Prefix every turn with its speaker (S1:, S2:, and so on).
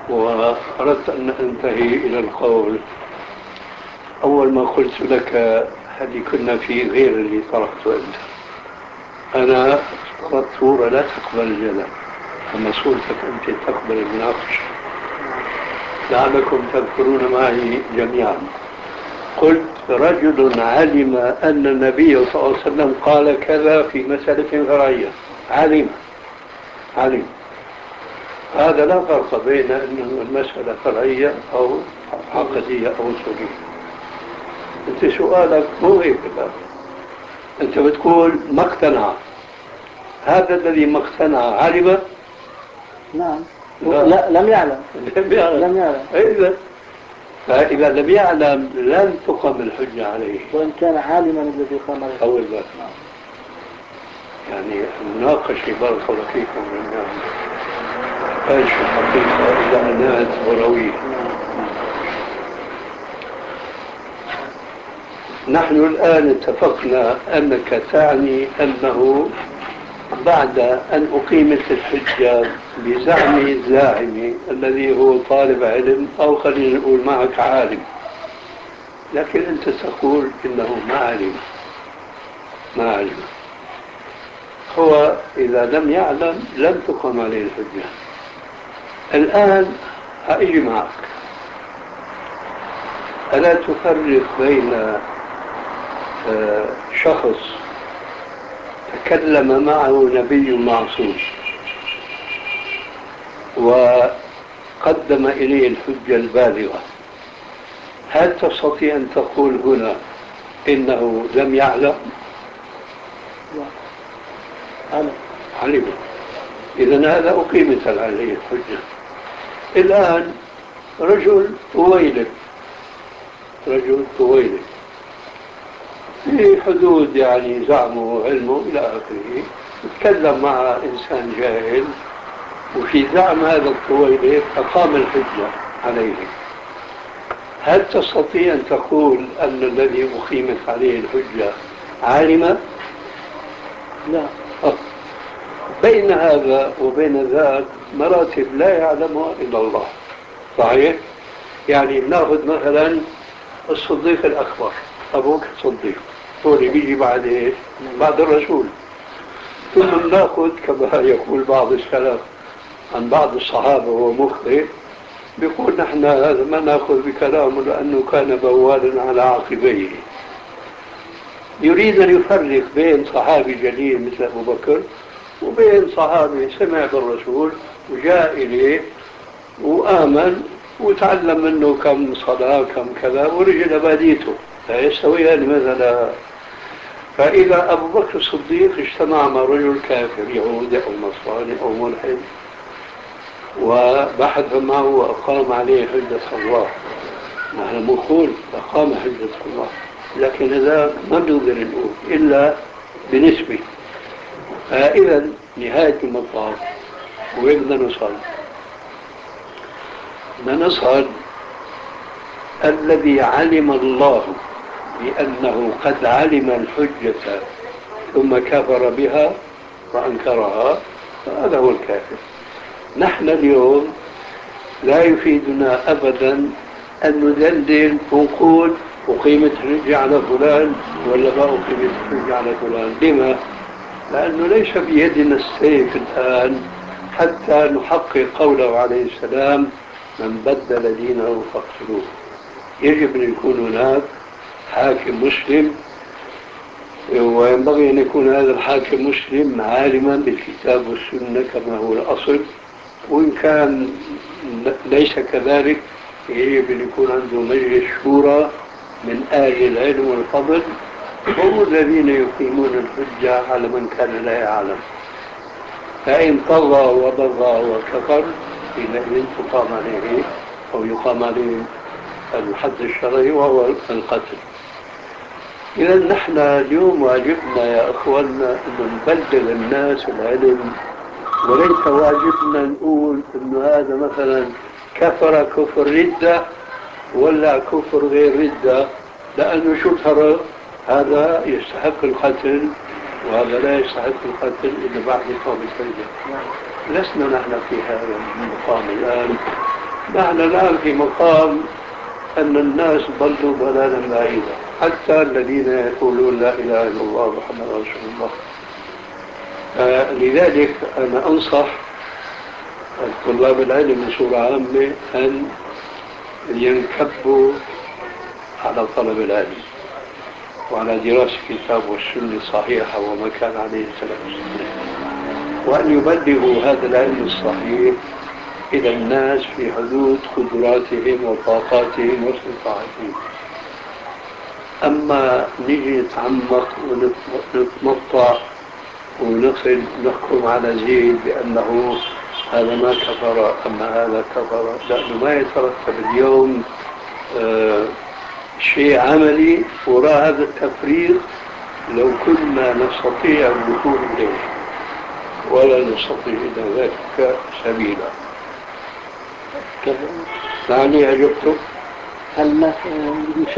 S1: وأردت أن أنتهي إلى القول. أول ما قلت لك هذه كنا في غير اللي طرحته أنت، أنا افترضت صورة لا تقبل الجدل، أما صورتك أنت تقبل المناقشة. لعلكم تذكرون معي جميعا قلت رجل علم أن النبي صلى الله عليه وسلم قال كذا في مسألة فرعية، علم. هذا لا فرق بين أنه المسألة فرعية أو عقدية أو أصولية. أنت سؤالك مو هيك الآن، أنت بتقول ما اقتنع. هذا الذي ما اقتنع علم؟
S2: نعم. لا لم يعلم.
S1: فإذا لم يعلم لن تقم الحجة عليه
S2: وإن كان عالما الذي قام عليه.
S1: أول ذلك يعني المناقشة بارك الله فيكم جميعا تحتاج في الحقيقة إلى عناية ضروية. نحن الآن اتفقنا أنك تعني أنه بعد أن أقيمت الحجة بزعم الزاعم الذي هو طالب علم أو خلينا نقول معك عالم، لكن أنت تقول إنه ما علم. هو إذا لم يعلم لم تقم عليه الحجة. الآن هأجي معك، ألا تفرق بين شخص تكلم معه نبي معصوم وقدم إليه الحجة البالغة، هل تستطيع أن تقول هنا إنه لم يعلم؟ علم. إذن هذا أقيمت عليه الحجة. الآن رجل طويلب في حدود يعني زعمه وعلمه إلى آخره، يتكلم مع إنسان جاهل وفي زعم هذا الطويلب أقام الحجة عليه. هل تستطيع أن تقول أن الذي أقيمت عليه الحجة عالم؟
S2: لا.
S1: بين هذا وبين ذاك مراتب لا يعلمها إلا الله. صحيح؟ يعني نأخذ مثلا الصديق الأكبر أبو بكر الصديق، هو اللي بيجي بعد الرسول. ثم نأخذ كما يقول بعض السلف عن بعض الصحابة وهو مخطئ، بيقول نحن هذا ما نأخذ بكلامه لأنه كان بوالا على عقبيه. يريد أن يفرق بين صحابي جليل مثل أبو بكر وبين صحابي سمع بالرسول وجاء إليه وآمن وتعلم منه كم صلاة كم كذا ورجل أباديته، لا يستويان مثلا. فإذا أبو بكر الصديق اجتمع مع رجل كافر يهودي أو نصراني أو ملحد وبحث معه وأقام عليه حجة الله، نحن نقول أقام حجة الله، لكن هذا ما بنقدر نقول إلا بنسبة. إذا نهاية المطاف وين بدنا نصل الذي علم الله بأنه قد علم الحجة ثم كفر بها وأنكرها، فهذا هو الكافر. نحن اليوم لا يفيدنا أبدا أن ندلل ونقول أقيمت حجة على فلان ولا ما أقيمت حجة على فلان. لما؟ لأنه ليس بيدنا السيف الآن حتى نحقق قوله عليه السلام من بدل دينه فاقتلوه. يجب أن يكون هناك حاكم مسلم، وينبغي أن يكون هذا الحاكم مسلم عالما بالكتاب والسنة كما هو الأصل، وإن كان ليس كذلك يجب أن يكون عنده مجلس شورى من أهل العلم والفضل، هم الذين يقيمون الحجة على من كان لا يعلم. فإن طغى وبغى وكفر حينئذ تقام عليه أو يقام عليه الحد الشرعي وهو القتل. إذا نحن اليوم واجبنا يا أخواننا أن نبلغ الناس العلم، وليس واجبنا نقول أنه هذا مثلا كفر كفر ردة ولا كفر غير ردة، لأنه شو الفرق؟ هذا يستحق القتل وهذا لا يستحق القتل إلا بعد إقامة الحجة. لسنا نحن في هذا المقام الآن، نحن الآن في مقام أن الناس ضلوا ضلالا بعيدا، حتى الذين يقولون لا إله إلا الله محمد رسول الله. لذلك أنا أنصح طلاب العلم بصورة عامة أن ينكبوا على طلب العلم وعلى دراسة الكتاب والسنة الصحيحة وما كان عليه السلف الصالح، وأن يبلغوا هذا العلم الصحيح إلى الناس في حدود قدراتهم وطاقاتهم واستطاعتهم. أما نيجي نتعمق ونتمطع ونصل نحكم على زيد بأنه هذا ما كفر أما هذا كفر، لأنه ما يترتب اليوم شيء عملي وراء هذا التفريق لو كنا نستطيع الوصول إليه، ولا نستطيع إلى ذلك سبيلا. يعني أجبتم؟